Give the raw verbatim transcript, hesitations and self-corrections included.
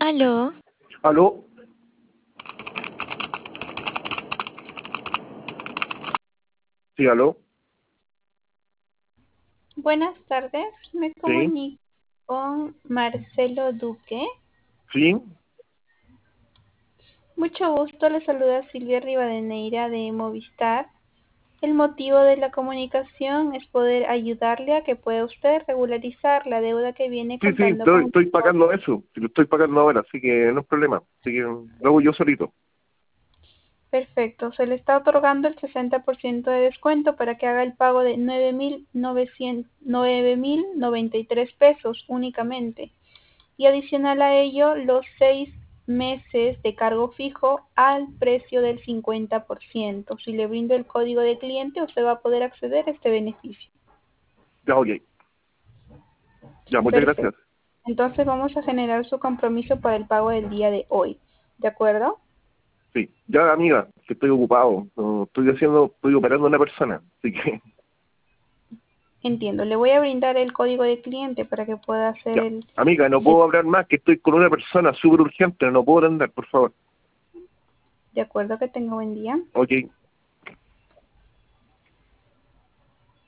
Aló, ¿Aló? Sí, aló. Buenas tardes, me Sí, comunico con Marcelo Duque. sí. Mucho gusto, le saluda Silvia Rivadeneira de Movistar. El motivo de la comunicación es poder ayudarle a que pueda usted regularizar la deuda que viene Sí, sí, contando estoy, con. estoy pagando eso. Sí, lo estoy pagando ahora, así que no es problema. Así que lo hago yo solito. Perfecto, se le está otorgando el sesenta por ciento de descuento para que haga el pago de nueve mil noventa y tres pesos únicamente. Y adicional a ello, los seis meses de cargo fijo al precio del cincuenta por ciento. Si le brindo el código de cliente, usted va a poder acceder a este beneficio. Ya, ok. Ya, muchas Perfecto. gracias. Entonces vamos a generar su compromiso para el pago del día de hoy. ¿De acuerdo? Sí. Ya, amiga, que estoy ocupado. No, estoy haciendo, estoy operando a una persona. Así que, Entiendo. Le voy a brindar el código de cliente para que pueda hacer ya. el... Amiga, no el- puedo hablar más, que estoy con una persona súper urgente. No puedo atender, por favor. De acuerdo, que tenga buen día. Ok.